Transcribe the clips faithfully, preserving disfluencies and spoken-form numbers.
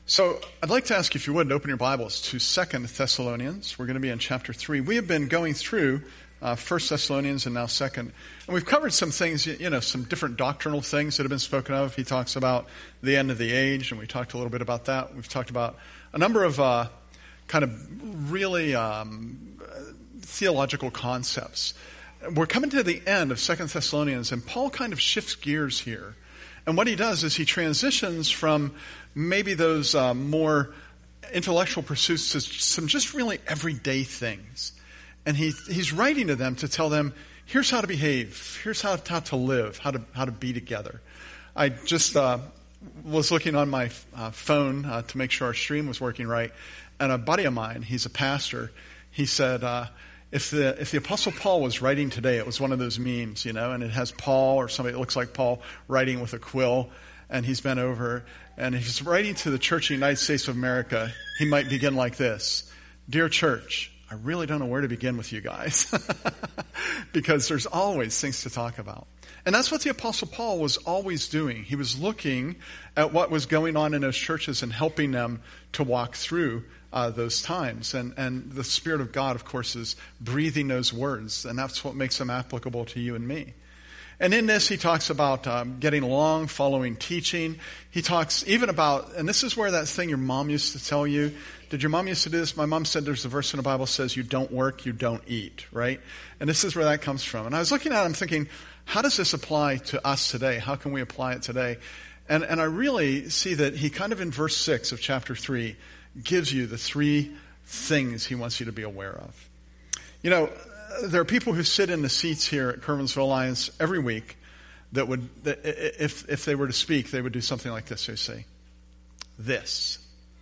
So I'd like to ask you, if you would, open your Bibles to Second Thessalonians. We're going to be in chapter three. We have been going through uh, First Thessalonians and now Second. And we've covered some things, you know, some different doctrinal things that have been spoken of. He talks about the end of the age, and we talked a little bit about that. We've talked about a number of uh, kind of really um, theological concepts. We're coming to the end of Second Thessalonians, and Paul kind of shifts gears here. And what he does is he transitions from maybe those uh, more intellectual pursuits to some just really everyday things. And he he's writing to them to tell them, here's how to behave, here's how, how to live, how to how to be together. I just uh, was looking on my uh, phone uh, to make sure our stream was working right, and a buddy of mine, he's a pastor, he said, uh, If the if the Apostle Paul was writing today, it was one of those memes, you know, and it has Paul or somebody that looks like Paul writing with a quill, and he's bent over, and if he's writing to the Church of the United States of America, he might begin like this: Dear Church, I really don't know where to begin with you guys, because there's always things to talk about. And that's what the Apostle Paul was always doing. He was looking at what was going on in those churches and helping them to walk through Uh, those times. And, and the Spirit of God, of course, is breathing those words, and that's what makes them applicable to you and me. And in this, he talks about um, getting along, following teaching. He talks even about, and this is where that thing your mom used to tell you, did your mom used to do this? My mom said there's a verse in the Bible that says you don't work, you don't eat, right? And this is where that comes from. And I was looking at it, I'm thinking, how does this apply to us today? How can we apply it today? And, and I really see that he kind of in verse six of chapter three gives you the three things he wants you to be aware of. You know, there are people who sit in the seats here at Kerwinsville Alliance every week that would, that if if they were to speak, they would do something like this. They say, this.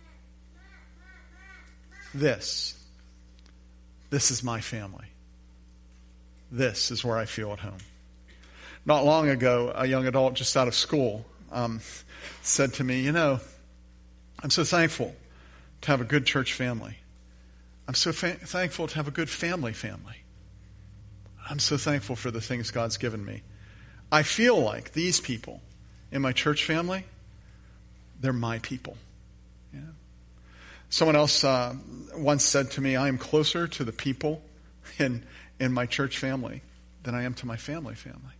This. This is my family. This is where I feel at home. Not long ago, a young adult just out of school um, said to me, you know, I'm so thankful to have a good church family. I'm so fa- thankful to have a good family family. I'm so thankful for the things God's given me. I feel like these people in my church family, they're my people. You know? Someone else uh, once said to me, I am closer to the people in, in my church family than I am to my family family.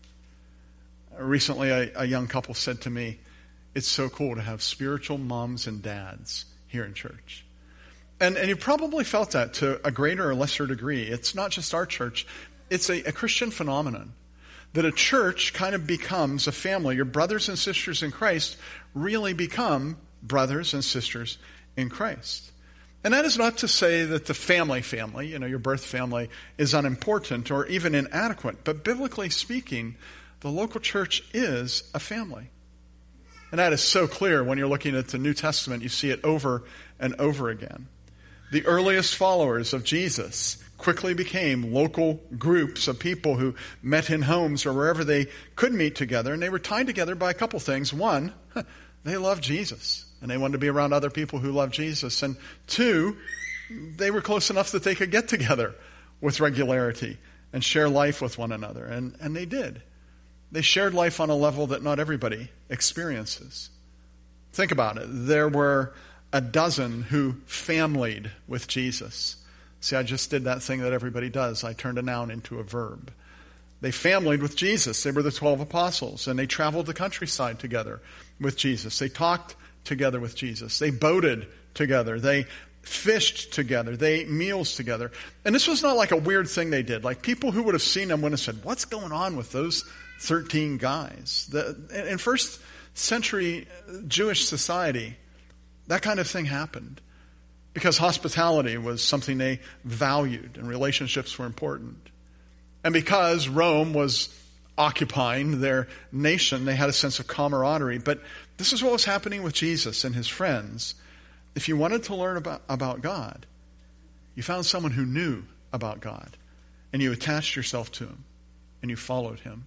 Recently, a, a young couple said to me, it's so cool to have spiritual moms and dads here in church. And and you probably felt that to a greater or lesser degree. It's not just our church. It's a, a Christian phenomenon that a church kind of becomes a family. Your brothers and sisters in Christ really become brothers and sisters in Christ. And that is not to say that the family family, you know, your birth family, is unimportant or even inadequate. But biblically speaking, the local church is a family. And that is so clear when you're looking at the New Testament. You see it over and over again. The earliest followers of Jesus quickly became local groups of people who met in homes or wherever they could meet together. And they were tied together by a couple things. One, they loved Jesus, and they wanted to be around other people who loved Jesus. And two, they were close enough that they could get together with regularity and share life with one another. And, and they did. They shared life on a level that not everybody experiences. Think about it. There were a dozen who familied with Jesus. See, I just did that thing that everybody does. I turned a noun into a verb. They familied with Jesus. They were the twelve apostles, and they traveled the countryside together with Jesus. They talked together with Jesus. They boated together. They fished together. They ate meals together. And this was not like a weird thing they did. Like, people who would have seen them would have said, what's going on with those thirteen guys? The, in first century Jewish society, that kind of thing happened because hospitality was something they valued and relationships were important. And because Rome was occupying their nation, they had a sense of camaraderie. But this is what was happening with Jesus and his friends. If you wanted to learn about, about God, you found someone who knew about God, and you attached yourself to him, and you followed him.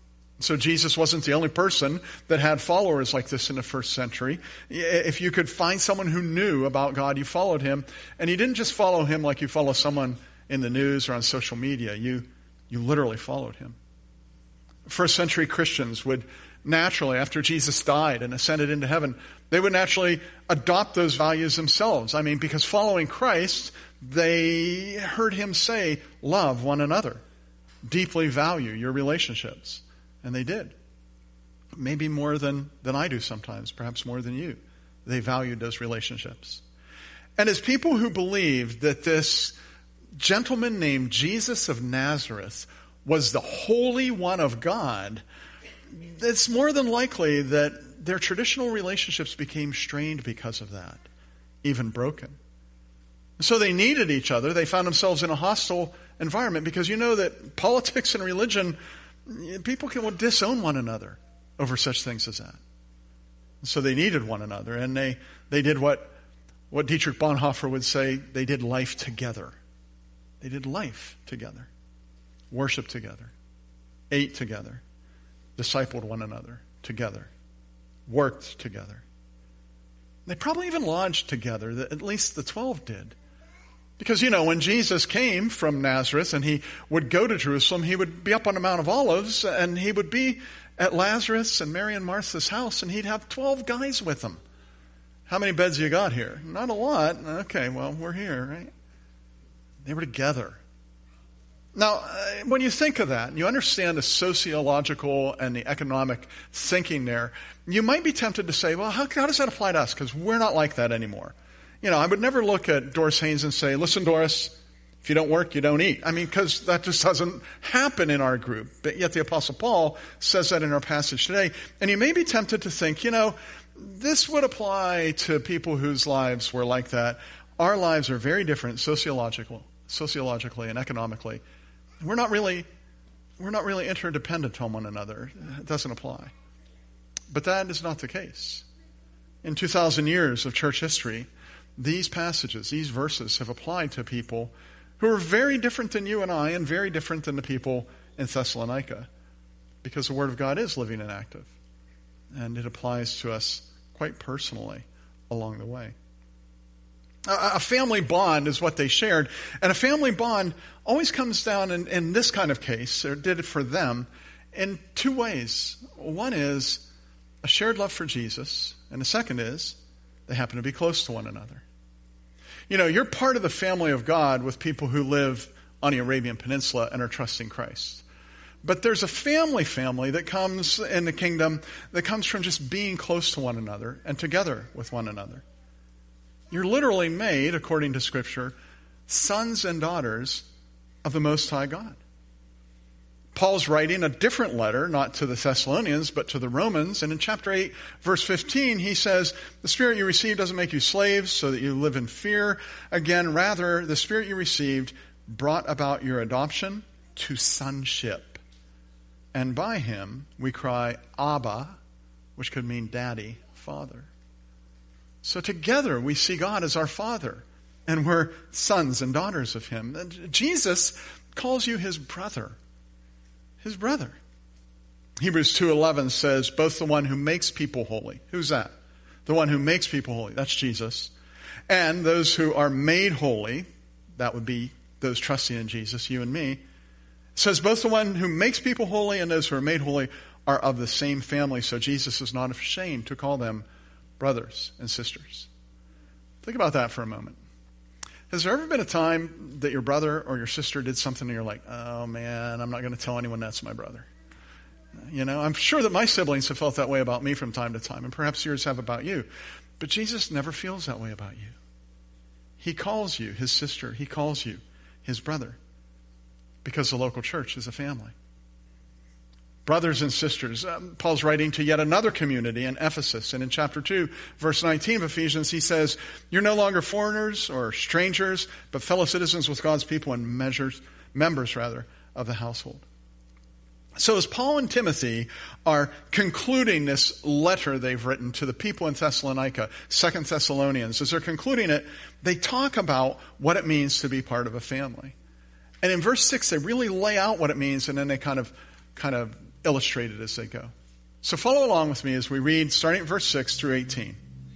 So Jesus wasn't the only person that had followers like this in the first century. If you could find someone who knew about God, you followed him. And you didn't just follow him like you follow someone in the news or on social media. You, you literally followed him. First century Christians would naturally, after Jesus died and ascended into heaven, they would naturally adopt those values themselves. I mean, because following Christ, they heard him say, love one another, deeply value your relationships. And they did. Maybe more than, than I do sometimes, perhaps more than you. They valued those relationships. And as people who believed that this gentleman named Jesus of Nazareth was the Holy One of God, it's more than likely that their traditional relationships became strained because of that, even broken. So they needed each other. They found themselves in a hostile environment because you know that politics and religion, people can disown one another over such things as that. So they needed one another, and they, they did what, what Dietrich Bonhoeffer would say, they did life together. They did life together, worshiped together, ate together, discipled one another together, worked together. They probably even lodged together, at least the twelve did. Because, you know, when Jesus came from Nazareth and he would go to Jerusalem, he would be up on the Mount of Olives and he would be at Lazarus and Mary and Martha's house, and he'd have twelve guys with him. How many beds you got here? Not a lot. Okay, well, we're here, right? They were together. Now, when you think of that, and you understand the sociological and the economic thinking there, you might be tempted to say, well, how, how does that apply to us? Because we're not like that anymore. You know, I would never look at Doris Haynes and say, listen, Doris, if you don't work, you don't eat. I mean, because that just doesn't happen in our group. But yet the Apostle Paul says that in our passage today. And you may be tempted to think, you know, this would apply to people whose lives were like that. Our lives are very different sociological, sociologically and economically. We're not really, we're not really interdependent on one another. It doesn't apply. But that is not the case. In two thousand years of church history, these passages, these verses have applied to people who are very different than you and I and very different than the people in Thessalonica, because the Word of God is living and active. And it applies to us quite personally along the way. A family bond is what they shared. And a family bond always comes down in, in this kind of case, or did it for them, in two ways. One is a shared love for Jesus, and the second is they happen to be close to one another. You know, you're part of the family of God with people who live on the Arabian Peninsula and are trusting Christ. But there's a family family that comes in the kingdom that comes from just being close to one another and together with one another. You're literally made, according to Scripture, sons and daughters of the Most High God. Paul's writing a different letter, not to the Thessalonians, but to the Romans. And in chapter eight, verse fifteen, he says, the Spirit you received doesn't make you slaves so that you live in fear. Again, rather, the Spirit you received brought about your adoption to sonship. And by him we cry, Abba, which could mean daddy, father. So together we see God as our Father, and we're sons and daughters of him. And Jesus calls you his brother. His brother. Hebrews two eleven says, both the one who makes people holy. Who's that? The one who makes people holy. That's Jesus. And those who are made holy, that would be those trusting in Jesus, you and me. It says both the one who makes people holy and those who are made holy are of the same family. So Jesus is not ashamed to call them brothers and sisters. Think about that for a moment. Has there ever been a time that your brother or your sister did something and you're like, oh man, I'm not going to tell anyone that's my brother? You know, I'm sure that my siblings have felt that way about me from time to time, and perhaps yours have about you. But Jesus never feels that way about you. He calls you his sister. He calls you his brother, because the local church is a family. Brothers and sisters, um, Paul's writing to yet another community in Ephesus. And in chapter two, verse nineteen of Ephesians, he says, you're no longer foreigners or strangers, but fellow citizens with God's people and measures, members rather, of the household. So as Paul and Timothy are concluding this letter they've written to the people in Thessalonica, Second Thessalonians, as they're concluding it, they talk about what it means to be part of a family. And in verse six, they really lay out what it means, and then they kind of, kind of illustrate it as they go. So follow along with me as we read, starting at verse six through eighteen.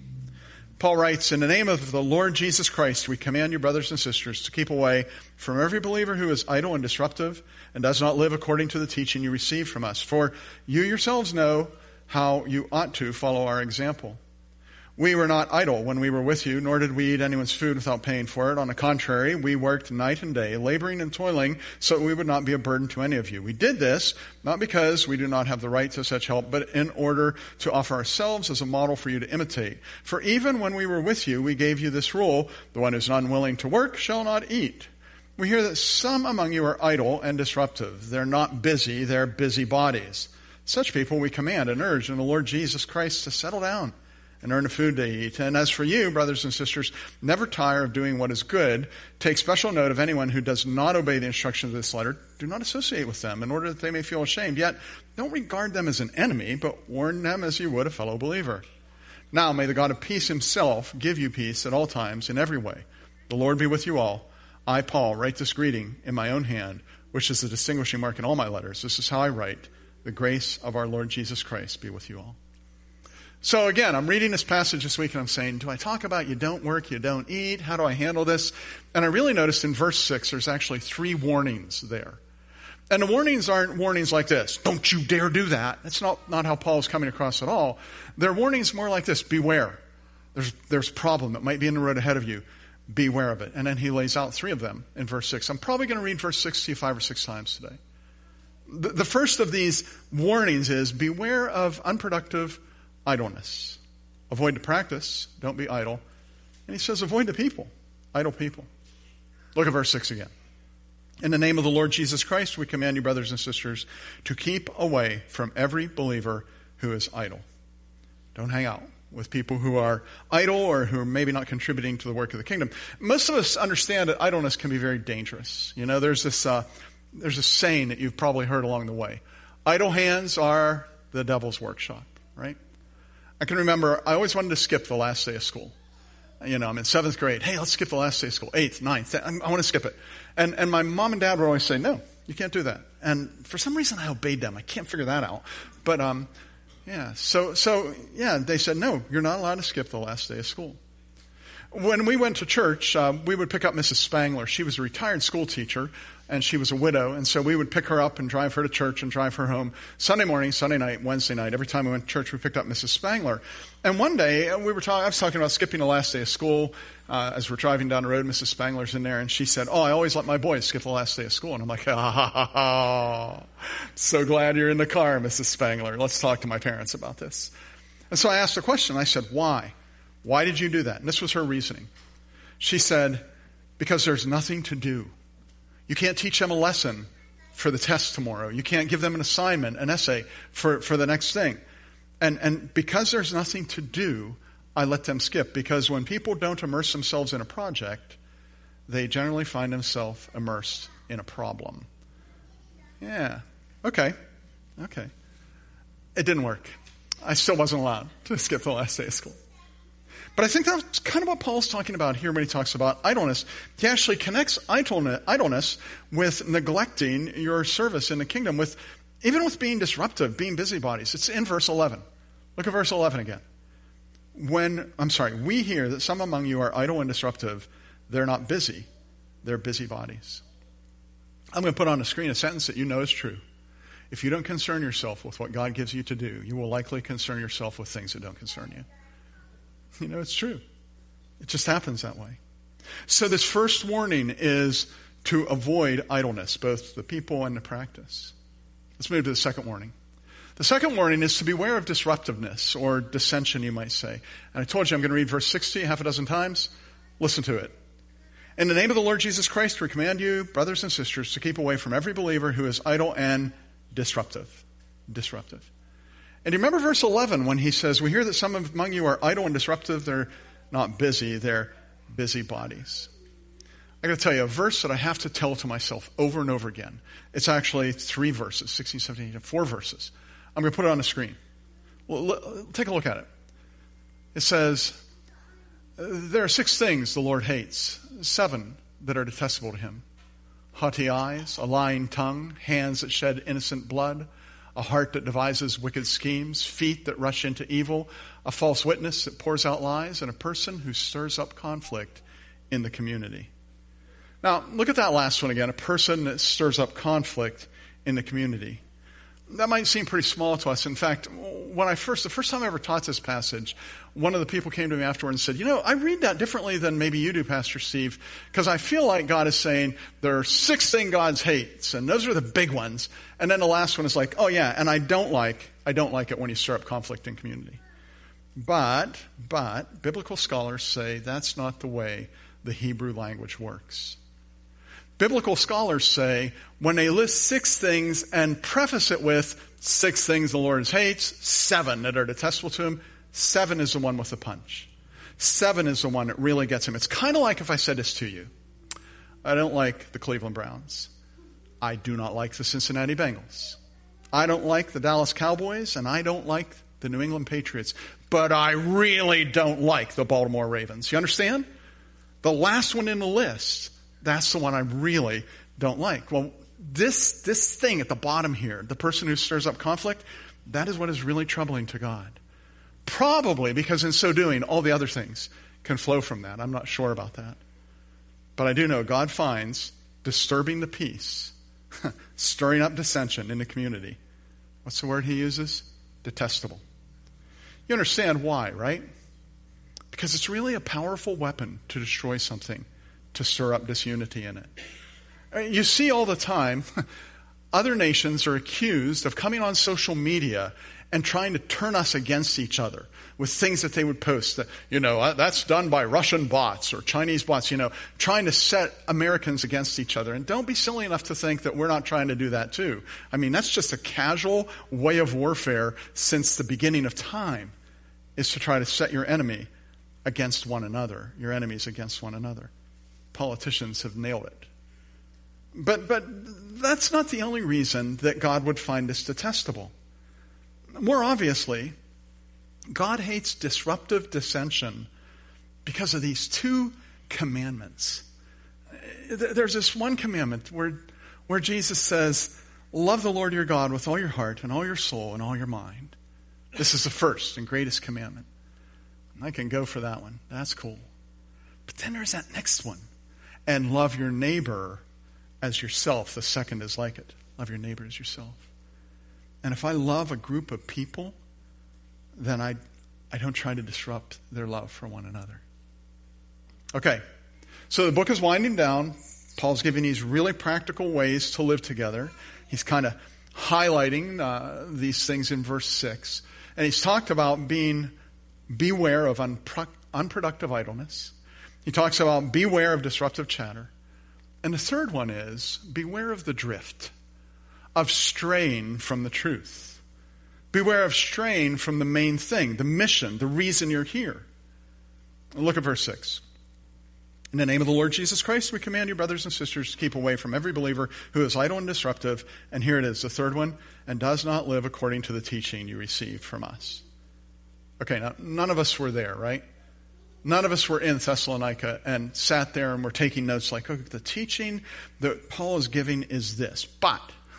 Paul writes, in the name of the Lord Jesus Christ, we command you, brothers and sisters, to keep away from every believer who is idle and disruptive and does not live according to the teaching you received from us. For you yourselves know how you ought to follow our example. We were not idle when we were with you, nor did we eat anyone's food without paying for it. On the contrary, we worked night and day, laboring and toiling, so that we would not be a burden to any of you. We did this not because we do not have the right to such help, but in order to offer ourselves as a model for you to imitate. For even when we were with you, we gave you this rule: the one who is unwilling to work shall not eat. We hear that some among you are idle and disruptive. They're not busy, they're busybodies. Such people we command and urge in the Lord Jesus Christ to settle down and earn the food to eat. And as for you, brothers and sisters, never tire of doing what is good. Take special note of anyone who does not obey the instructions of this letter. Do not associate with them in order that they may feel ashamed. Yet don't regard them as an enemy, but warn them as you would a fellow believer. Now may the God of peace himself give you peace at all times in every way. The Lord be with you all. I, Paul, write this greeting in my own hand, which is the distinguishing mark in all my letters. This is how I write. The grace of our Lord Jesus Christ be with you all. So again, I'm reading this passage this week and I'm saying, do I talk about you don't work, you don't eat? How do I handle this? And I really noticed in verse six, there's actually three warnings there. And the warnings aren't warnings like this: don't you dare do that. That's not, not how Paul's coming across at all. They're warnings more like this: beware. There's, there's a problem that might be in the road ahead of you. Beware of it. And then he lays out three of them in verse six. I'm probably going to read verse six to you five or six times today. The, the first of these warnings is beware of unproductive idleness. Avoid the practice. Don't be idle. And he says avoid the people. Idle people. Look at verse six again. In the name of the Lord Jesus Christ, we command you, brothers and sisters, to keep away from every believer who is idle. Don't hang out with people who are idle or who are maybe not contributing to the work of the kingdom. Most of us understand that idleness can be very dangerous. You know, there's this uh, there's a saying that you've probably heard along the way. Idle hands are the devil's workshop, right? I can remember I always wanted to skip the last day of school. You know, I'm in seventh grade. Hey, let's skip the last day of school. Eighth, ninth. I want to skip it. And and my mom and dad would always say, no, you can't do that. And for some reason I obeyed them. I can't figure that out. But, um, yeah, so, so yeah, they said, no, you're not allowed to skip the last day of school. When we went to church, uh, we would pick up Missus Spangler. She was a retired school teacher, and she was a widow. And so we would pick her up and drive her to church and drive her home Sunday morning, Sunday night, Wednesday night. Every time we went to church, we picked up Missus Spangler. And one day, we were talking, I was talking about skipping the last day of school. Uh, as we're driving down the road, Missus Spangler's in there, and she said, oh, I always let my boys skip the last day of school. And I'm like, ah, ha, ha, ha. So glad you're in the car, Missus Spangler. Let's talk to my parents about this. And so I asked a question. I said, why? Why did you do that? And this was her reasoning. She said, because there's nothing to do. You can't teach them a lesson for the test tomorrow. You can't give them an assignment, an essay for, for the next thing. And, and because there's nothing to do, I let them skip. Because when people don't immerse themselves in a project, they generally find themselves immersed in a problem. Yeah. Okay. Okay. It didn't work. I still wasn't allowed to skip the last day of school. But I think that's kind of what Paul's talking about here when he talks about idleness. He actually connects idleness with neglecting your service in the kingdom, with even with being disruptive, being busybodies. It's in verse eleven. Look at verse eleven again. When, I'm sorry, we hear that some among you are idle and disruptive. They're not busy. They're busybodies. I'm going to put on the screen a sentence that you know is true. If you don't concern yourself with what God gives you to do, you will likely concern yourself with things that don't concern you. You know, it's true. It just happens that way. So this first warning is to avoid idleness, both the people and the practice. Let's move to the second warning. The second warning is to beware of disruptiveness, or dissension, you might say. And I told you I'm going to read verse sixty half a dozen times. Listen to it. In the name of the Lord Jesus Christ, we command you, brothers and sisters, to keep away from every believer who is idle and disruptive. Disruptive. And do you remember verse eleven when he says, we hear that some among you are idle and disruptive. They're not busy. They're busybodies. I got to tell you, a verse that I have to tell to myself over and over again. It's actually three verses, sixteen, seventeen, eighteen, four verses. I'm going to put it on the screen. Well, take a look at it. It says, there are six things the Lord hates, seven that are detestable to him. Haughty eyes, a lying tongue, hands that shed innocent blood, a heart that devises wicked schemes, feet that rush into evil, a false witness that pours out lies, and a person who stirs up conflict in the community. Now, look at that last one again, a person that stirs up conflict in the community. That might seem pretty small to us. In fact, when I first, the first time I ever taught this passage, one of the people came to me afterward and said, you know, I read that differently than maybe you do, Pastor Steve, because I feel like God is saying there are six things God hates, and those are the big ones. And then the last one is like, oh yeah, and I don't like, I don't like it when you stir up conflict in community. But, but, biblical scholars say that's not the way the Hebrew language works. Biblical scholars say when they list six things and preface it with six things the Lord hates, seven that are detestable to him, seven is the one with the punch. Seven is the one that really gets him. It's kind of like if I said this to you. I don't like the Cleveland Browns. I do not like the Cincinnati Bengals. I don't like the Dallas Cowboys, and I don't like the New England Patriots. But I really don't like the Baltimore Ravens. You understand? The last one in the list, that's the one I really don't like. Well, this this thing at the bottom here, the person who stirs up conflict, that is what is really troubling to God. Probably because in so doing, all the other things can flow from that. I'm not sure about that. But I do know God finds disturbing the peace, stirring up dissension in the community. What's the word he uses? Detestable. You understand why, right? Because it's really a powerful weapon to destroy something, to stir up disunity in it. You see all the time, other nations are accused of coming on social media and trying to turn us against each other with things that they would post. That, you know, that's done by Russian bots or Chinese bots, you know, trying to set Americans against each other. And don't be silly enough to think that we're not trying to do that too. I mean, that's just a casual way of warfare since the beginning of time, is to try to set your enemy against one another, your enemies against one another. Politicians have nailed it. But but that's not the only reason that God would find this detestable. More obviously, God hates disruptive dissension because of these two commandments. There's this one commandment where, where Jesus says, love the Lord your God with all your heart and all your soul and all your mind. This is the first and greatest commandment. I can go for that one. That's cool. But then there's that next one. And love your neighbor as yourself. The second is like it. Love your neighbor as yourself. And if I love a group of people, then I, I don't try to disrupt their love for one another. Okay, so the book is winding down. Paul's giving these really practical ways to live together. He's kind of highlighting uh, these things in verse six. And he's talked about being, beware of unpro- unproductive idleness. He talks about beware of disruptive chatter. And the third one is beware of the drift, of straying from the truth. Beware of straying from the main thing, the mission, the reason you're here. Look at verse six. In the name of the Lord Jesus Christ, we command you, brothers and sisters, to keep away from every believer who is idle and disruptive. And here it is, the third one, and does not live according to the teaching you received from us. Okay, now none of us were there, right? None of us were in Thessalonica and sat there and were taking notes like, oh, the teaching that Paul is giving is this. But,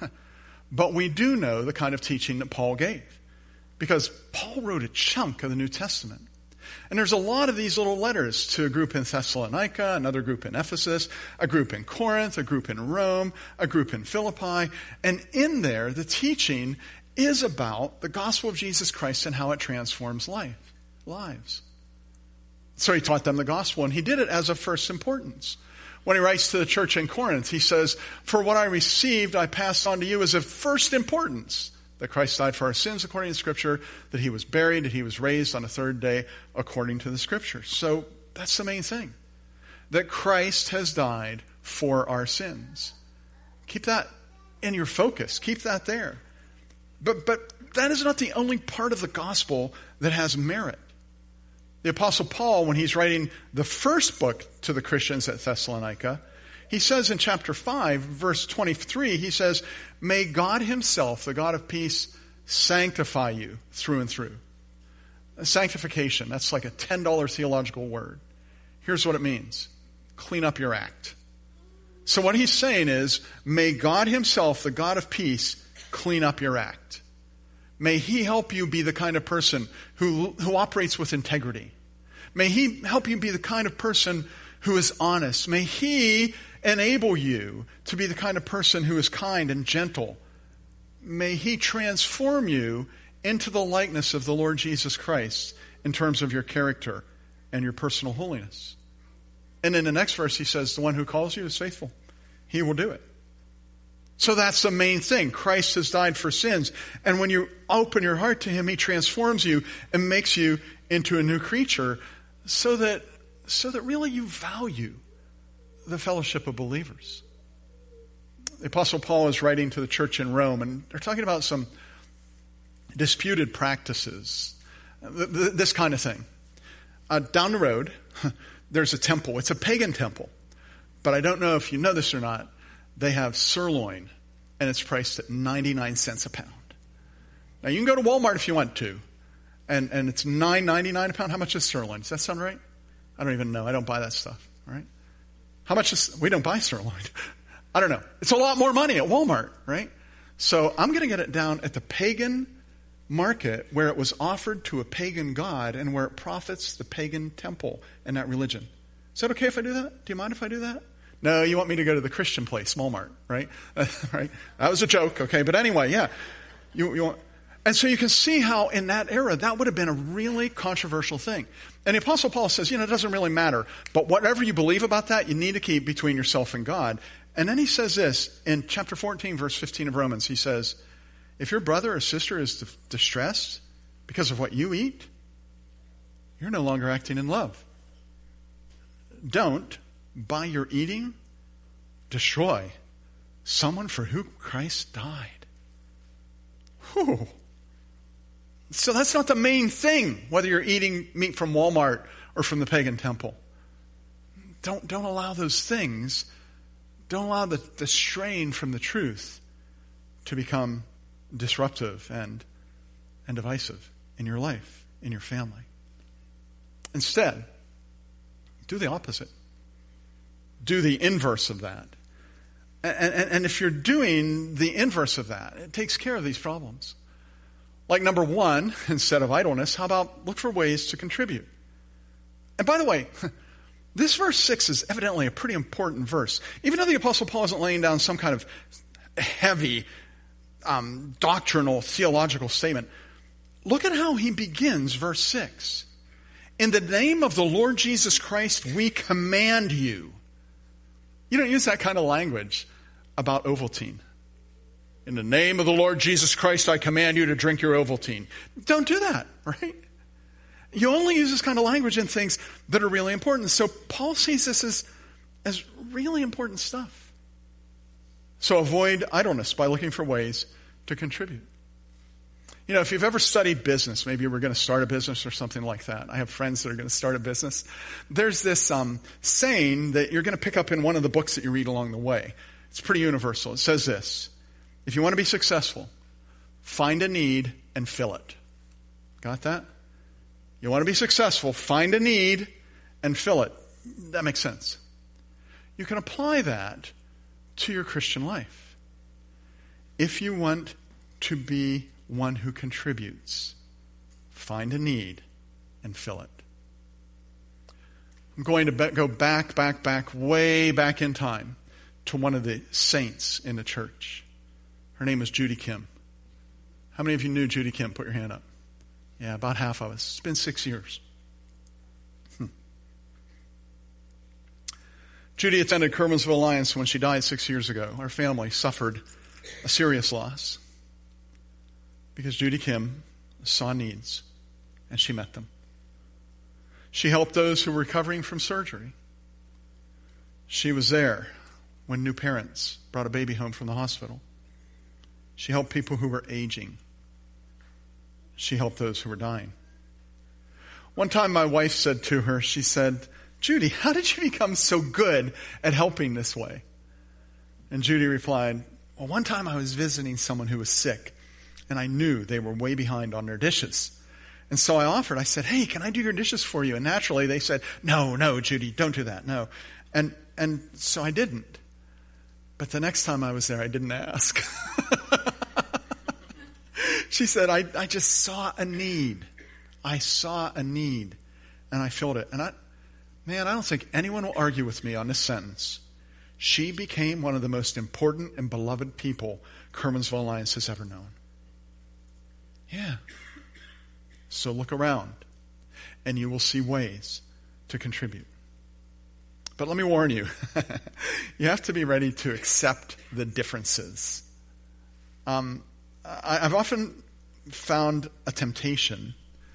but we do know the kind of teaching that Paul gave, because Paul wrote a chunk of the New Testament. And there's a lot of these little letters to a group in Thessalonica, another group in Ephesus, a group in Corinth, a group in Rome, a group in Philippi. And in there, the teaching is about the gospel of Jesus Christ and how it transforms life, lives. So he taught them the gospel, and he did it as of first importance. When he writes to the church in Corinth, he says, for what I received, I passed on to you as of first importance, that Christ died for our sins according to Scripture, that he was buried, that he was raised on the third day according to the Scripture. So that's the main thing, that Christ has died for our sins. Keep that in your focus. Keep that there. But, but that is not the only part of the gospel that has merit. The Apostle Paul, when he's writing the first book to the Christians at Thessalonica, he says in chapter five, verse twenty-three, he says, may God himself, the God of peace, sanctify you through and through. Sanctification, that's like a ten dollars theological word. Here's what it means. Clean up your act. So what he's saying is, may God himself, the God of peace, clean up your act. May he help you be the kind of person who, who operates with integrity. May he help you be the kind of person who is honest. May he enable you to be the kind of person who is kind and gentle. may he transform you into the likeness of the Lord Jesus Christ in terms of your character and your personal holiness. And in the next verse he says, the one who calls you is faithful. He will do it. So that's the main thing. Christ has died for sins. And when you open your heart to him, he transforms you and makes you into a new creature so that, so that really you value the fellowship of believers. The Apostle Paul is writing to the church in Rome, and they're talking about some disputed practices, this kind of thing. Uh, down the road, there's a temple. It's a pagan temple. But I don't know if you know this or not. They have sirloin, and it's priced at ninety-nine cents a pound. Now, you can go to Walmart if you want to, and, and it's nine ninety-nine a pound. How much is sirloin? Does that sound right? I don't even know. I don't buy that stuff, right? How much is, we don't buy sirloin. I don't know. It's a lot more money at Walmart, right? So I'm going to get it down at the pagan market where it was offered to a pagan god and where it profits the pagan temple and that religion. Is that okay if I do that? Do you mind if I do that? No, you want me to go to the Christian place, Walmart, right? Right? That was a joke, okay? But anyway, yeah. You, you want, and so you can see how in that era, that would have been a really controversial thing. And the Apostle Paul says, you know, it doesn't really matter. But whatever you believe about that, you need to keep between yourself and God. And then he says this in chapter fourteen, verse fifteen of Romans. He says, if your brother or sister is distressed because of what you eat, you're no longer acting in love. Don't, by your eating, destroy someone for whom Christ died. Whew. So that's not the main thing, whether you're eating meat from Walmart or from the pagan temple. Don't, don't allow those things, don't allow the, the strain from the truth to become disruptive and, and divisive in your life, in your family. Instead, do the opposite. Do the inverse of that. And, and, and if you're doing the inverse of that, it takes care of these problems. Like number one, instead of idleness, how about look for ways to contribute? And by the way, this verse six is evidently a pretty important verse. Even though the Apostle Paul isn't laying down some kind of heavy um, doctrinal, theological statement, look at how he begins verse six. In the name of the Lord Jesus Christ, we command you. You don't use that kind of language about Ovaltine. In the name of the Lord Jesus Christ, I command you to drink your Ovaltine. Don't do that, right? You only use this kind of language in things that are really important. So Paul sees this as, as really important stuff. So avoid idleness by looking for ways to contribute. You know, if you've ever studied business, maybe you were going to start a business or something like that. I have friends that are going to start a business. There's this um, saying that you're going to pick up in one of the books that you read along the way. It's pretty universal. It says this: if you want to be successful, find a need and fill it. Got that? You want to be successful, find a need and fill it. That makes sense. You can apply that to your Christian life. If you want to be one who contributes, find a need and fill it. I'm going to be- go back, back, back, way back in time to one of the saints in the church. Her name was Judy Kim. How many of you knew Judy Kim? Put your hand up. Yeah, about half of us. It's been six years. Hmm. Judy attended Kerwinsville Alliance when she died six years ago. Our family suffered a serious loss because Judy Kim saw needs and she met them. She helped those who were recovering from surgery. She was there when new parents brought a baby home from the hospital. She helped people who were aging. She helped those who were dying. One time my wife said to her, she said, Judy, how did you become so good at helping this way? And Judy replied, well, one time I was visiting someone who was sick, and I knew they were way behind on their dishes. And so I offered, I said, hey, can I do your dishes for you? And naturally they said, no, no, Judy, don't do that, no. And and so I didn't. But the next time I was there, I didn't ask. She said, I, I just saw a need. I saw a need, and I filled it. And I, man, I don't think anyone will argue with me on this sentence. She became one of the most important and beloved people Kermansville Alliance has ever known. Yeah. So look around, and you will see ways to contribute. But let me warn you, you have to be ready to accept the differences. Um, I, I've often found a temptation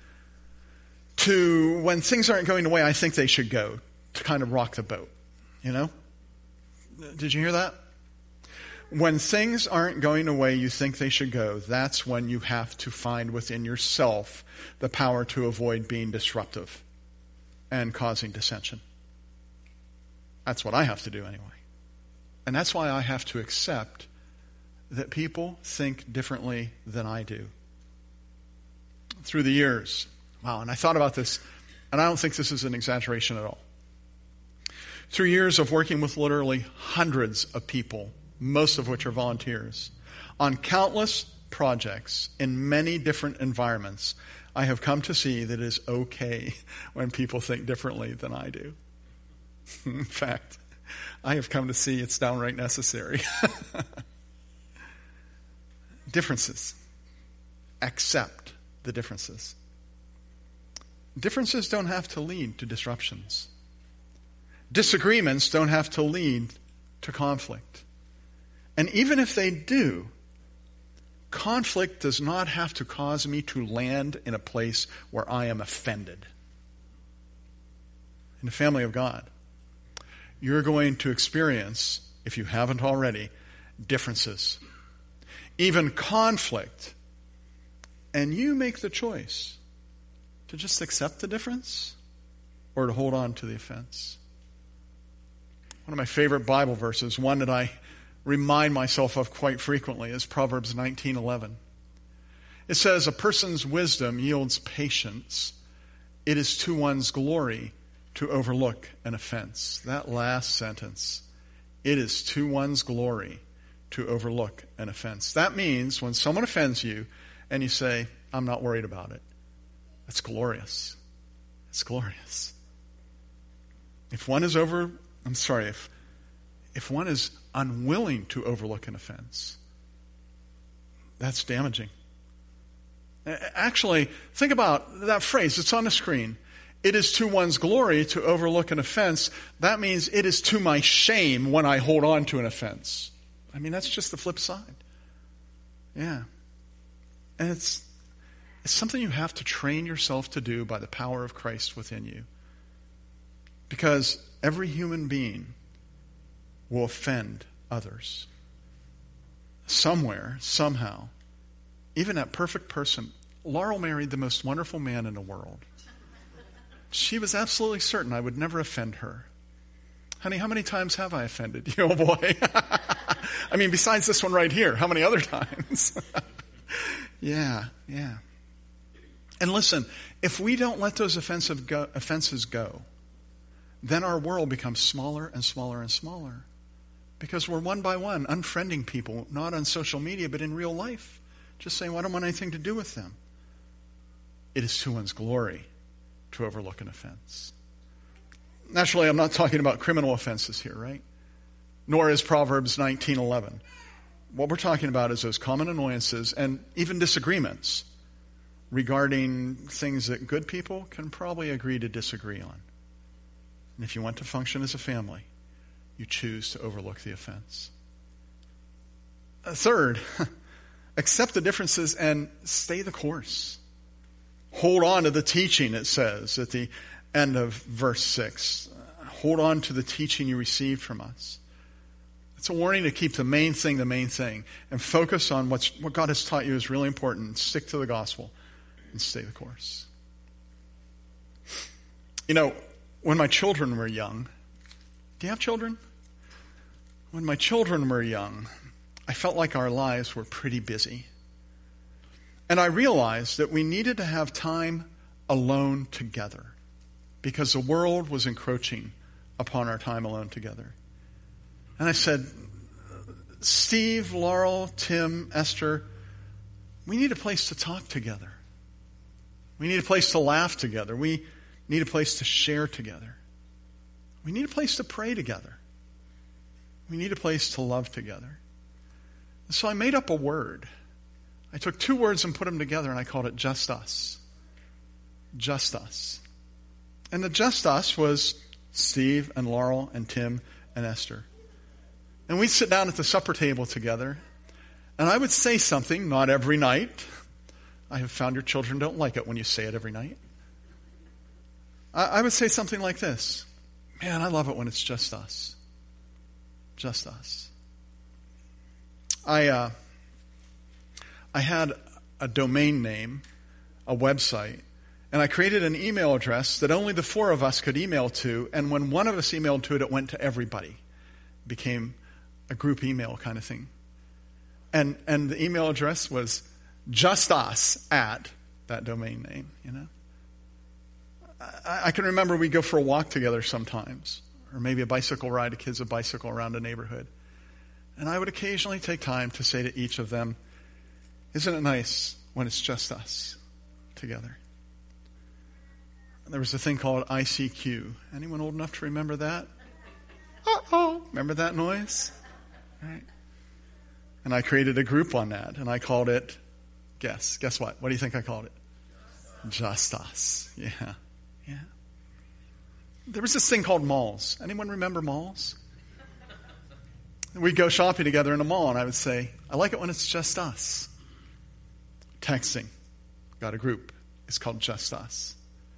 to, when things aren't going the way I think they should go, to kind of rock the boat, you know? Did you hear that? When things aren't going the way you think they should go, that's when you have to find within yourself the power to avoid being disruptive and causing dissension. That's what I have to do anyway. And that's why I have to accept that people think differently than I do. Through the years, wow, and I thought about this, and I don't think this is an exaggeration at all. Through years of working with literally hundreds of people, most of which are volunteers, on countless projects in many different environments, I have come to see that it is okay when people think differently than I do. In fact, I have come to see it's downright necessary. Differences. Accept the differences. Differences don't have to lead to disruptions. Disagreements don't have to lead to conflict. And even if they do, conflict does not have to cause me to land in a place where I am offended. In the family of God, you're going to experience, if you haven't already, differences, even conflict. And you make the choice to just accept the difference or to hold on to the offense. One of my favorite Bible verses, one that I remind myself of quite frequently, is Proverbs nineteen eleven. It says, "A person's wisdom yields patience. It is to one's glory to overlook an offense." That last sentence, it is to one's glory to overlook an offense. That means when someone offends you and you say, "I'm not worried about it," that's glorious. It's glorious. If one is over, I'm sorry, if, if one is unwilling to overlook an offense, that's damaging. Actually, think about that phrase. It's on the screen. It is to one's glory to overlook an offense. That means it is to my shame when I hold on to an offense. I mean, that's just the flip side. Yeah. And it's, it's something you have to train yourself to do by the power of Christ within you. Because every human being will offend others. Somewhere, somehow. Even that perfect person. Laurel married the most wonderful man in the world. She was absolutely certain I would never offend her. Honey, how many times have I offended you? Oh boy. I mean, besides this one right here, how many other times? yeah, yeah. And listen, if we don't let those offensive go, offenses go, then our world becomes smaller and smaller and smaller. Because we're one by one unfriending people, not on social media, but in real life. Just saying, well, I don't want anything to do with them. It is to one's glory to overlook an offense. Naturally, I'm not talking about criminal offenses here, right? Nor is Proverbs nineteen eleven. What we're talking about is those common annoyances and even disagreements regarding things that good people can probably agree to disagree on. And if you want to function as a family, you choose to overlook the offense. Third, accept the differences and stay the course. Hold on to the teaching, it says at the end of verse six. Hold on to the teaching you received from us. It's a warning to keep the main thing the main thing and focus on what's, what God has taught you is really important. Stick to the gospel and stay the course. You know, when my children were young, do you have children? When my children were young, I felt like our lives were pretty busy. And I realized that we needed to have time alone together because the world was encroaching upon our time alone together. And I said, Steve, Laurel, Tim, Esther, we need a place to talk together. We need a place to laugh together. We need a place to share together. We need a place to pray together. We need a place to love together. So I made up a word. I took two words and put them together, and I called it Just Us. Just Us. And the Just Us was Steve and Laurel and Tim and Esther. And we'd sit down at the supper table together, and I would say something, not every night. I have found your children don't like it when you say it every night. I, I would say something like this. Man, I love it when it's just us. Just us. I uh, I had a domain name, a website, and I created an email address that only the four of us could email to, and when one of us emailed to it, it went to everybody. It became a group email kind of thing. And and the email address was just us at that domain name, you know. I, I can remember we'd go for a walk together sometimes, or maybe a bicycle ride, the kids would bicycle around a neighborhood. And I would occasionally take time to say to each of them, isn't it nice when it's just us together? There was a thing called I C Q. Anyone old enough to remember that? Uh-oh. Remember that noise? Right. And I created a group on that, and I called it, guess, guess what? What do you think I called it? Just Us. Yeah, yeah. There was this thing called malls. Anyone remember malls? We'd go shopping together in a mall, and I would say, I like it when it's just us. Texting. Got a group. It's called Just Us.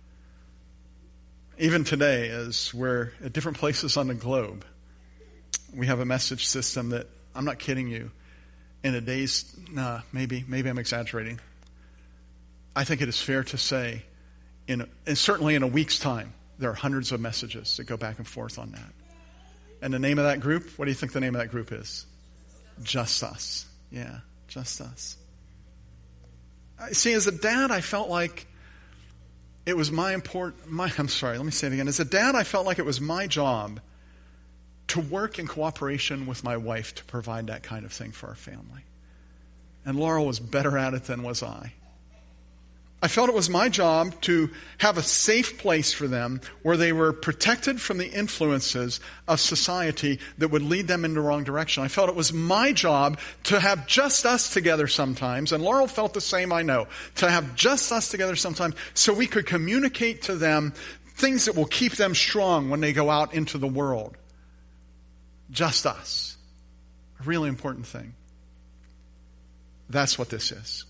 Even today, as we're at different places on the globe, we have a message system that, I'm not kidding you, in a day's, nah, maybe, maybe I'm exaggerating. I think it is fair to say, in a, and certainly in a week's time, there are hundreds of messages that go back and forth on that. And the name of that group, what do you think the name of that group is? Just Us. Yeah, Just Us. See, as a dad, I felt like it was my important, my, I'm sorry, let me say it again. As a dad, I felt like it was my job to work in cooperation with my wife to provide that kind of thing for our family. And Laurel was better at it than was I. I felt it was my job to have a safe place for them where they were protected from the influences of society that would lead them in the wrong direction. I felt it was my job to have just us together sometimes, and Laurel felt the same, I know, to have just us together sometimes so we could communicate to them things that will keep them strong when they go out into the world. Just us. A really important thing. That's what this is.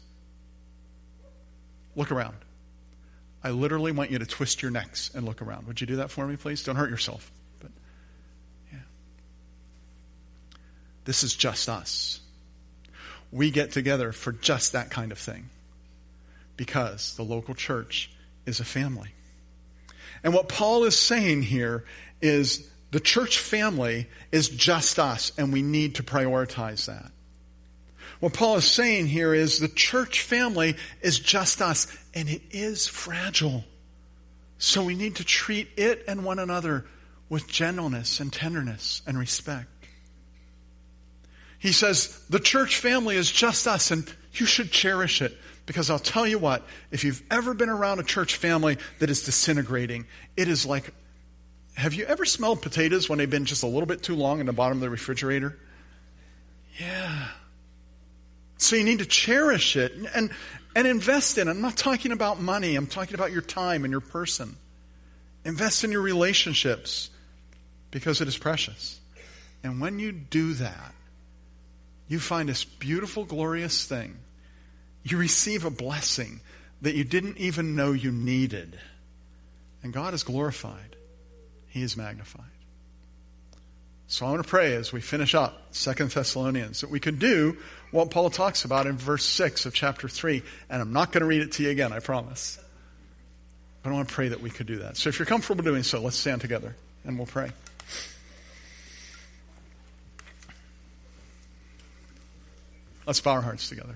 Look around. I literally want you to twist your necks and look around. Would you do that for me, please? Don't hurt yourself. But yeah. This is just us. We get together for just that kind of thing because the local church is a family. And what Paul is saying here is the church family is just us, and we need to prioritize that. What Paul is saying here is the church family is just us, and it is fragile. So we need to treat it and one another with gentleness and tenderness and respect. He says the church family is just us, and you should cherish it. Because I'll tell you what, if you've ever been around a church family that is disintegrating, it is like, have you ever smelled potatoes when they've been just a little bit too long in the bottom of the refrigerator? Yeah. So you need to cherish it and, and invest in it. I'm not talking about money. I'm talking about your time and your person. Invest in your relationships because it is precious. And when you do that, you find this beautiful, glorious thing. You receive a blessing that you didn't even know you needed. And God is glorified. He is magnified. So I want to pray as we finish up Second Thessalonians that we could do what Paul talks about in verse six of chapter three. And I'm not going to read it to you again, I promise. But I want to pray that we could do that. So if you're comfortable doing so, let's stand together and we'll pray. Let's bow our hearts together.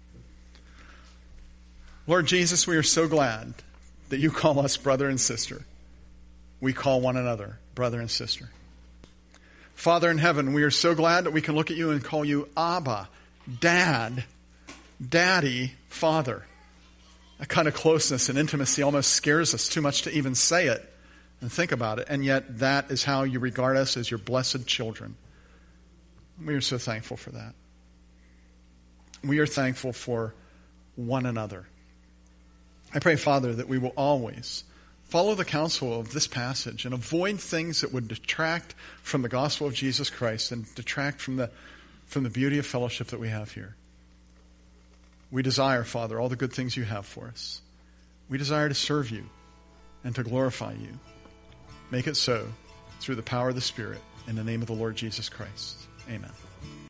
Lord Jesus, we are so glad that you call us brother and sister. We call one another brother and sister. Father in heaven, we are so glad that we can look at you and call you Abba, Dad, Daddy, Father. That kind of closeness and intimacy almost scares us too much to even say it and think about it. And yet that is how you regard us as your blessed children. We are so thankful for that. We are thankful for one another. I pray, Father, that we will always follow the counsel of this passage and avoid things that would detract from the gospel of Jesus Christ and detract from the, from the beauty of fellowship that we have here. We desire, Father, all the good things you have for us. We desire to serve you and to glorify you. Make it so through the power of the Spirit in the name of the Lord Jesus Christ. Amen.